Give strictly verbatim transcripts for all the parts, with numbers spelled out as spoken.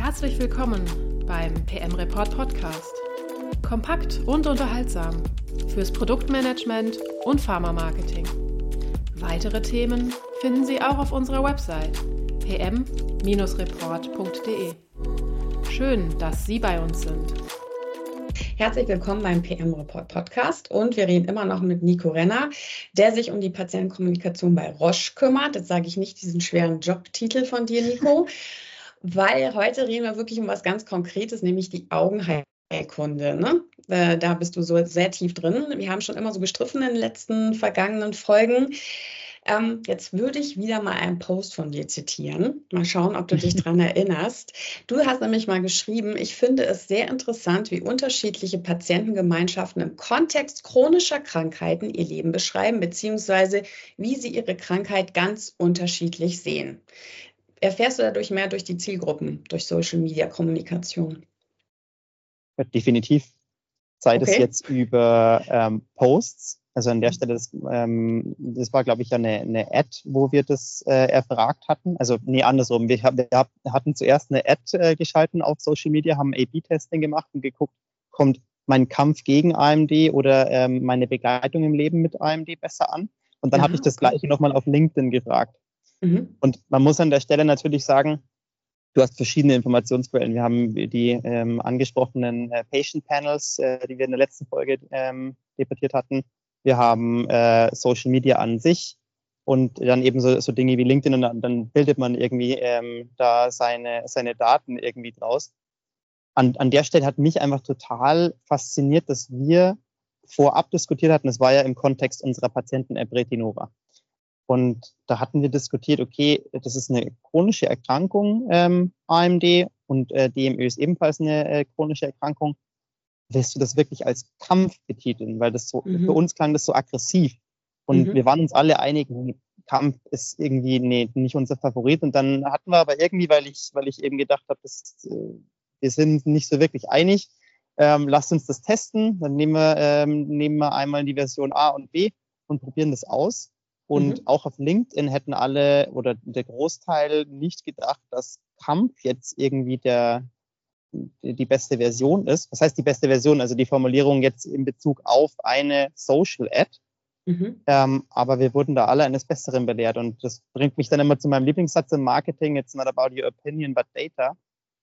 Herzlich willkommen beim P M Report Podcast. Kompakt und unterhaltsam fürs Produktmanagement und Pharma-Marketing. Weitere Themen finden Sie auch auf unserer Website p m Bindestrich report punkt d e. Schön, dass Sie bei uns sind. Herzlich willkommen beim P M Report Podcast und wir reden immer noch mit Nico Renner, der sich um die Patientenkommunikation bei Roche kümmert. Jetzt sage ich nicht diesen schweren Jobtitel von dir, Nico, weil heute reden wir wirklich um was ganz Konkretes, nämlich die Augenheilkunde. Ne? Äh, da bist du so sehr tief drin. Wir haben schon immer so gestriffen in den letzten vergangenen Folgen. Ähm, jetzt würde ich wieder mal einen Post von dir zitieren. Mal schauen, ob du dich daran erinnerst. Du hast nämlich mal geschrieben, ich finde es sehr interessant, wie unterschiedliche Patientengemeinschaften im Kontext chronischer Krankheiten ihr Leben beschreiben, beziehungsweise wie sie ihre Krankheit ganz unterschiedlich sehen. Erfährst du dadurch mehr durch die Zielgruppen, durch Social-Media-Kommunikation? Ja, definitiv. Sei Okay. das jetzt über ähm, Posts. Also an der Stelle, das, ähm, das war, glaube ich, eine, eine Ad, wo wir das äh, erfragt hatten. Also, nee, andersrum. Wir, wir hatten zuerst eine Ad äh, geschalten auf Social Media, haben A B Testing gemacht und geguckt, kommt mein Kampf gegen A M D oder ähm, meine Begleitung im Leben mit A M D besser an? Und dann Ja, habe ich das okay. Gleiche nochmal auf LinkedIn gefragt. Mhm. Und man muss an der Stelle natürlich sagen, du hast verschiedene Informationsquellen. Wir haben die ähm, angesprochenen äh, Patient Panels, äh, die wir in der letzten Folge ähm, debattiert hatten. Wir haben äh, Social Media an sich und dann eben so, so Dinge wie LinkedIn und dann, dann bildet man irgendwie ähm, da seine, seine Daten irgendwie draus. An, an der Stelle hat mich einfach total fasziniert, dass wir vorab diskutiert hatten, das war ja im Kontext unserer Patienten-App Retinova. Und da hatten wir diskutiert, okay, das ist eine chronische Erkrankung, ähm, A M D, und äh, D M Ö ist ebenfalls eine äh, chronische Erkrankung. Willst du das wirklich als Kampf betiteln? Weil das so, Mhm. für uns klang das so aggressiv. Und Mhm. wir waren uns alle einig, Kampf ist irgendwie nee, nicht unser Favorit. Und dann hatten wir aber irgendwie, weil ich, weil ich eben gedacht habe, das, äh, wir sind nicht so wirklich einig, ähm, lasst uns das testen. Dann nehmen wir, ähm, nehmen wir einmal die Version A und B und probieren das aus. Und Mhm. auch auf LinkedIn hätten alle oder der Großteil nicht gedacht, dass Kampf jetzt irgendwie der die beste Version ist. Was heißt die beste Version? Also die Formulierung jetzt in Bezug auf eine Social Ad. Mhm. Ähm, aber wir wurden da alle eines Besseren belehrt. Und das bringt mich dann immer zu meinem Lieblingssatz im Marketing: It's not about your opinion, but data.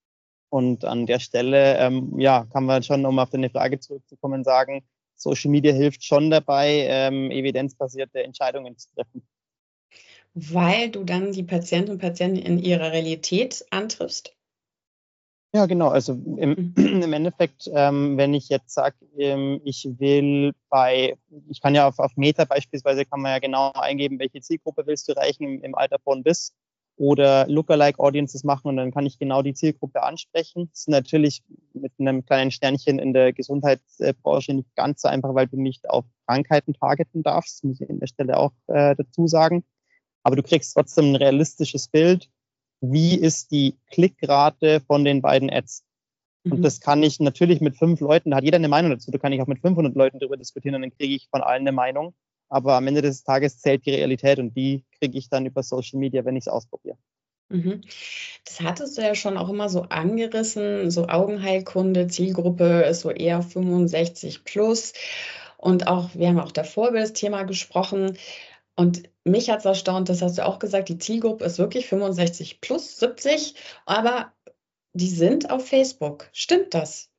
Und an der Stelle, ähm, ja, kann man schon, um auf deine Frage zurückzukommen, sagen, Social Media hilft schon dabei, ähm, evidenzbasierte Entscheidungen zu treffen. Weil du dann die Patienten und Patienten in ihrer Realität antriffst? Ja, genau. Also Mhm. im, im Endeffekt, ähm, wenn ich jetzt sage, ähm, ich will bei, ich kann ja auf, auf Meta beispielsweise, kann man ja genau eingeben, welche Zielgruppe willst du erreichen im, im Alter von bis, oder Lookalike Audiences machen, und dann kann ich genau die Zielgruppe ansprechen. Das ist natürlich mit einem kleinen Sternchen in der Gesundheitsbranche nicht ganz so einfach, weil du nicht auf Krankheiten targeten darfst, muss ich an der Stelle auch äh, dazu sagen. Aber du kriegst trotzdem ein realistisches Bild. Wie ist die Klickrate von den beiden Ads? Und Mhm. das kann ich natürlich mit fünf Leuten, da hat jeder eine Meinung dazu, da kann ich auch mit fünfhundert Leuten darüber diskutieren und dann kriege ich von allen eine Meinung. Aber am Ende des Tages zählt die Realität und die kriege ich dann über Social Media, wenn ich es ausprobiere. Mhm. Das hattest du ja schon auch immer so angerissen, so Augenheilkunde, Zielgruppe ist so eher fünfundsechzig plus. Und auch, wir haben auch davor über das Thema gesprochen. Und mich hat es erstaunt, das hast du auch gesagt, die Zielgruppe ist wirklich fünfundsechzig plus, siebzig, aber die sind auf Facebook. Stimmt das?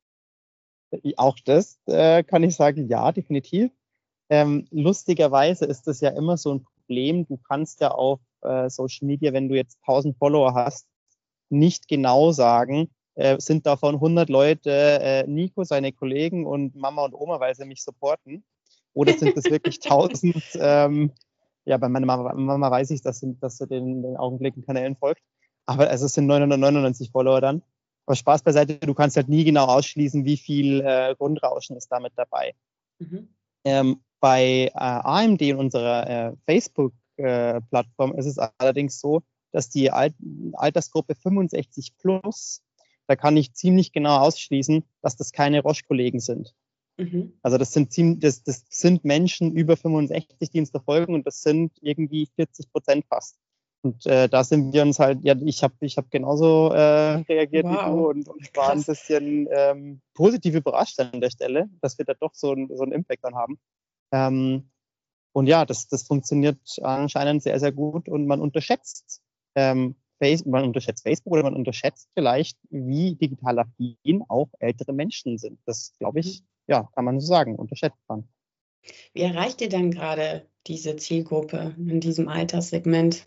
Auch das äh, kann ich sagen, ja, definitiv. Ähm, lustigerweise ist das ja immer so ein Problem. Du kannst ja auf äh, Social Media, wenn du jetzt tausend Follower hast, nicht genau sagen, äh, sind davon hundert Leute äh, Nico, seine Kollegen und Mama und Oma, weil sie mich supporten? Oder sind das wirklich tausend? Ähm, ja, bei meiner Mama, Mama weiß ich, dass sie, dass sie den, den Augenblicken Kanälen folgt. Aber also es sind neunhundertneunundneunzig Follower dann. Aber Spaß beiseite, du kannst halt nie genau ausschließen, wie viel äh, Grundrauschen ist damit dabei. Mhm. Ähm, bei äh, A M D und unserer äh, Facebook-Plattform äh, ist es allerdings so, dass die Al- Altersgruppe fünfundsechzig plus, da kann ich ziemlich genau ausschließen, dass das keine Roche-Kollegen sind. Mhm. Also das sind, ziemlich, das, das sind Menschen über fünfundsechzig, die uns da folgen, und das sind irgendwie vierzig Prozent fast. Und äh, da sind wir uns halt, ja, ich habe ich hab genauso äh, reagiert Wow. wie du und, und war Krass. ein bisschen ähm, positiv überrascht an der Stelle, dass wir da doch so, ein, so einen Impact dann haben. Ähm, und ja, das, das funktioniert anscheinend sehr, sehr gut und man unterschätzt, ähm, Face, man unterschätzt Facebook oder man unterschätzt vielleicht, wie digital affin auch ältere Menschen sind. Das, glaube ich, ja, kann man so sagen, unterschätzt man. Wie erreicht ihr denn gerade diese Zielgruppe in diesem Alterssegment?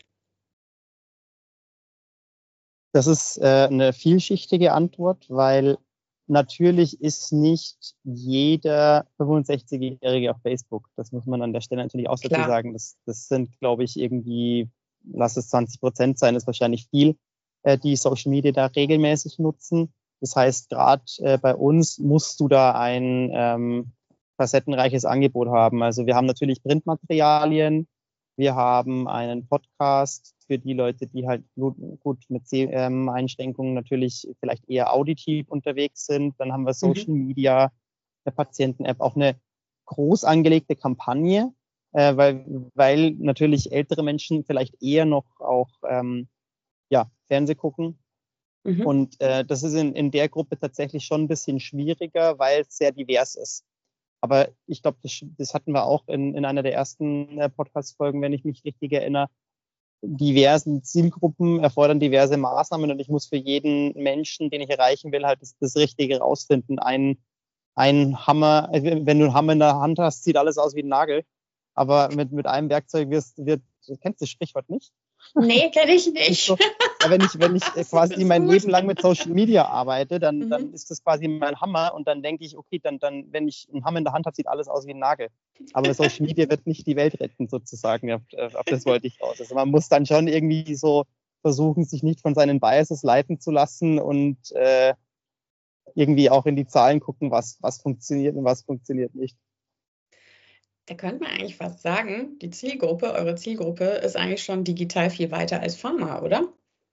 Das ist äh, eine vielschichtige Antwort, weil natürlich ist nicht jeder fünfundsechzigjährige auf Facebook. Das muss man an der Stelle natürlich auch dazu Klar. sagen. Das, das sind, glaube ich, irgendwie, lass es zwanzig Prozent sein, ist wahrscheinlich viel, äh, die Social Media da regelmäßig nutzen. Das heißt, gerade äh, bei uns musst du da ein ähm, facettenreiches Angebot haben. Also wir haben natürlich Printmaterialien, wir haben einen Podcast für die Leute, die halt gut, gut mit Seh-Einschränkungen natürlich vielleicht eher auditiv unterwegs sind. Dann haben wir Social Mhm. Media, eine Patienten-App, auch eine groß angelegte Kampagne, äh, weil, weil natürlich ältere Menschen vielleicht eher noch auch ähm, ja, Fernseh gucken. Mhm. Und äh, das ist in, in der Gruppe tatsächlich schon ein bisschen schwieriger, weil es sehr divers ist. Aber ich glaube, das, das hatten wir auch in, in einer der ersten äh, Podcast-Folgen, wenn ich mich richtig erinnere. Diversen Zielgruppen erfordern diverse Maßnahmen und ich muss für jeden Menschen, den ich erreichen will, halt das, das Richtige rausfinden. Ein, ein Hammer, wenn du einen Hammer in der Hand hast, sieht alles aus wie ein Nagel. Aber mit, mit einem Werkzeug wirst, wird, du kennst das Sprichwort nicht? Nee, kenne ich nicht. So, ja, wenn ich, wenn ich Das quasi ist mein gut. Leben lang mit Social Media arbeite, dann, Mhm. dann ist das quasi mein Hammer und dann denke ich, okay, dann, dann, wenn ich einen Hammer in der Hand habe, sieht alles aus wie ein Nagel. Aber Social Media wird nicht die Welt retten, sozusagen. Auf, auf das wollte ich raus. Also man muss dann schon irgendwie so versuchen, sich nicht von seinen Biases leiten zu lassen und äh, irgendwie auch in die Zahlen gucken, was, was funktioniert und was funktioniert nicht. Da könnte man eigentlich fast sagen, die Zielgruppe, eure Zielgruppe ist eigentlich schon digital viel weiter als Pharma, oder?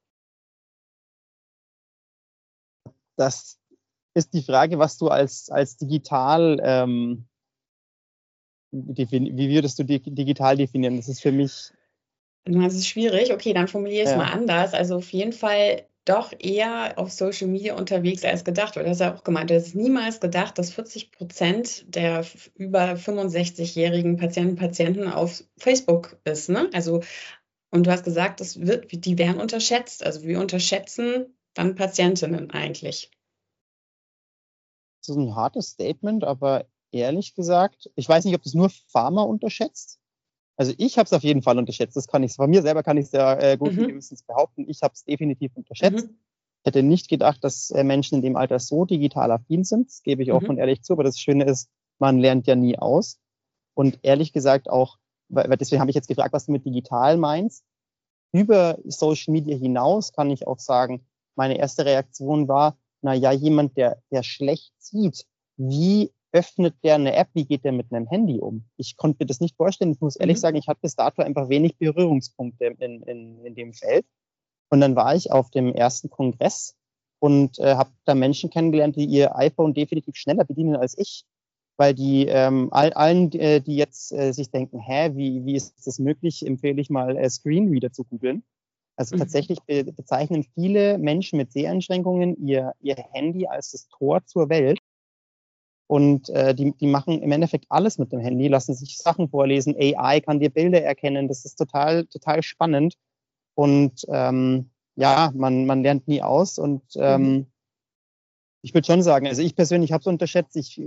Das ist die Frage, was du als, als digital, ähm, defini- wie würdest du die, digital definieren? Das ist für mich, Das ist schwierig. Okay, dann formuliere ich es ja, mal anders. Also auf jeden Fall doch eher auf Social Media unterwegs als gedacht. Oder hast du ja auch gemeint, du hast niemals gedacht, dass vierzig Prozent der f- über fünfundsechzigjährigen Patienten Patienten auf Facebook ist, ne? Also, und du hast gesagt, das wird, die werden unterschätzt. Also wir unterschätzen dann Patientinnen eigentlich. das ist ein hartes Statement, aber ehrlich gesagt, ich weiß nicht, ob das nur Pharma unterschätzt. Also ich habe es auf jeden Fall unterschätzt. Das kann ich, von mir selber kann ich es ja äh, guten Mhm. Gewissens behaupten. Ich habe es definitiv unterschätzt. Mhm. Ich hätte nicht gedacht, dass äh, Menschen in dem Alter so digital affin sind. Das gebe ich offen und Mhm. ehrlich zu. Aber das Schöne ist, man lernt ja nie aus. Und ehrlich gesagt auch, weil, weil deswegen habe ich jetzt gefragt, was du mit digital meinst. Über Social Media hinaus kann ich auch sagen, meine erste Reaktion war, na ja, jemand, der, der schlecht sieht, wie öffnet der eine App, wie geht der mit einem Handy um? Ich konnte mir das nicht vorstellen. Ich muss ehrlich Mhm. sagen, ich hatte bis dato einfach wenig Berührungspunkte in, in, in dem Feld. Und dann war ich auf dem ersten Kongress und äh, habe da Menschen kennengelernt, die ihr iPhone definitiv schneller bedienen als ich. Weil die ähm, all, allen, äh, die jetzt äh, sich denken, hä, wie, wie ist das möglich, empfehle ich mal äh, Screenreader zu googeln. Also Mhm. tatsächlich be bezeichnen viele Menschen mit Seheinschränkungen ihr, ihr Handy als das Tor zur Welt. Und äh, die, die machen im Endeffekt alles mit dem Handy, lassen sich Sachen vorlesen, A I kann dir Bilder erkennen, das ist total, total spannend. Und ähm, ja, man, man lernt nie aus. Und ähm, Mhm. ich würde schon sagen, also ich persönlich habe es unterschätzt. Ich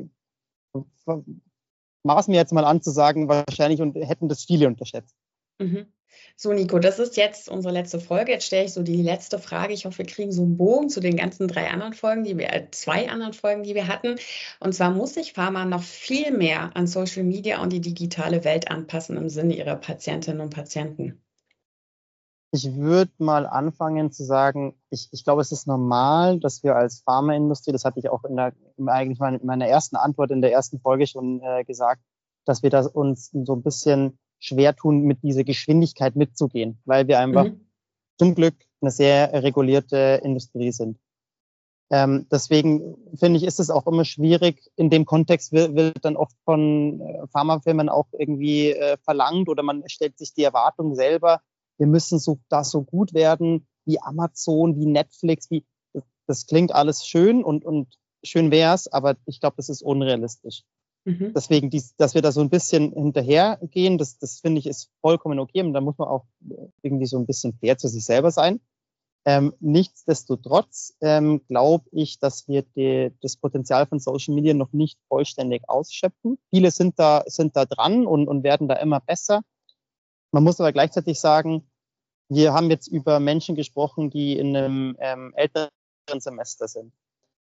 maß mir jetzt mal an zu sagen, wahrscheinlich und hätten das viele unterschätzt. Mhm. So, Nico, das ist jetzt unsere letzte Folge. Jetzt stelle ich so die letzte Frage. Ich hoffe, wir kriegen so einen Bogen zu den ganzen drei anderen Folgen, die wir, äh, zwei anderen Folgen, die wir hatten. Und zwar muss sich Pharma noch viel mehr an Social Media und die digitale Welt anpassen im Sinne ihrer Patientinnen und Patienten. Ich würde mal anfangen zu sagen, ich, ich glaube, es ist normal, dass wir als Pharmaindustrie, das hatte ich auch in der, eigentlich in meiner ersten Antwort in der ersten Folge schon äh, gesagt, dass wir das uns so ein bisschen schwer tun, mit dieser Geschwindigkeit mitzugehen, weil wir einfach Mhm. zum Glück eine sehr regulierte Industrie sind. Ähm, deswegen finde ich, ist es auch immer schwierig. In dem Kontext wird, wird dann oft von äh, Pharmafirmen auch irgendwie äh, verlangt oder man stellt sich die Erwartung selber, wir müssen so, da so gut werden wie Amazon, wie Netflix, wie, das, das klingt alles schön und, und schön wär's, aber ich glaube, das ist unrealistisch. Mhm. Deswegen, dies, dass wir da so ein bisschen hinterhergehen, das, das finde ich ist vollkommen okay. Und da muss man auch irgendwie so ein bisschen fair zu sich selber sein. Ähm, nichtsdestotrotz ähm, glaube ich, dass wir die, das Potenzial von Social Media noch nicht vollständig ausschöpfen. Viele sind da, sind da dran und, und werden da immer besser. Man muss aber gleichzeitig sagen, wir haben jetzt über Menschen gesprochen, die in einem ähm, älteren Semester sind.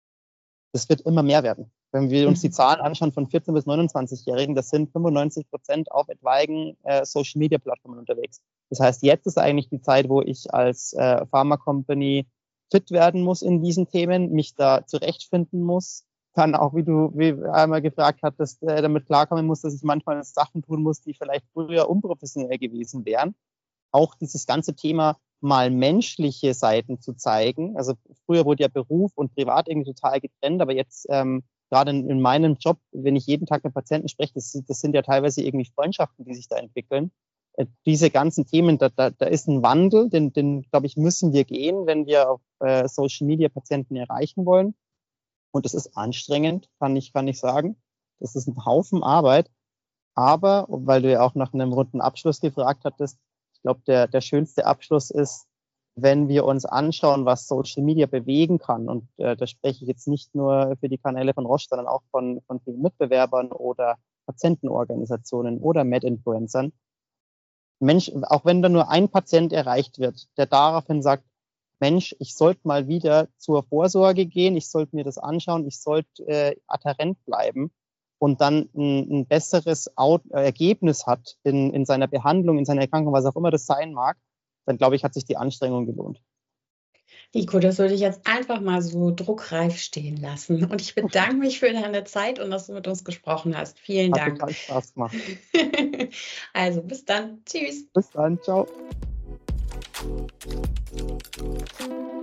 Das wird immer mehr werden. Wenn wir uns die Zahlen anschauen von vierzehn- bis neunundzwanzigjährigen, das sind fünfundneunzig Prozent auf etwaigen äh, Social-Media-Plattformen unterwegs. Das heißt, jetzt ist eigentlich die Zeit, wo ich als äh, Pharma-Company fit werden muss in diesen Themen, mich da zurechtfinden muss, dann auch, wie du wie einmal gefragt hattest, äh, damit klarkommen muss, dass ich manchmal Sachen tun muss, die vielleicht früher unprofessionell gewesen wären. Auch dieses ganze Thema mal menschliche Seiten zu zeigen. Also früher wurde ja Beruf und Privat irgendwie total getrennt, aber jetzt ähm, gerade in, in meinem Job, wenn ich jeden Tag mit Patienten spreche, das, das sind ja teilweise irgendwie Freundschaften, die sich da entwickeln. Äh, diese ganzen Themen, da, da, da ist ein Wandel, den, den glaube ich, müssen wir gehen, wenn wir auf äh, Social Media Patienten erreichen wollen. Und das ist anstrengend, kann ich, kann ich sagen. Das ist ein Haufen Arbeit. Aber, weil du ja auch nach einem runden Abschluss gefragt hattest, ich glaube, der, der schönste Abschluss ist, wenn wir uns anschauen, was Social Media bewegen kann. Und äh, da spreche ich jetzt nicht nur für die Kanäle von Roche, sondern auch von, von vielen Mitbewerbern oder Patientenorganisationen oder Med-Influencern. Mensch, auch wenn da nur ein Patient erreicht wird, der daraufhin sagt, Mensch, ich sollte mal wieder zur Vorsorge gehen, ich sollte mir das anschauen, ich sollte äh, adhärent bleiben und dann ein, ein besseres Out- äh, Ergebnis hat in, in seiner Behandlung, in seiner Erkrankung, was auch immer das sein mag, dann glaube ich, hat sich die Anstrengung gelohnt. Nico, das würde ich jetzt einfach mal so druckreif stehen lassen. Und ich bedanke mich für deine Zeit und dass du mit uns gesprochen hast. Vielen Hat Dank. total Spaß gemacht. Also bis dann. Tschüss. Bis dann. Ciao.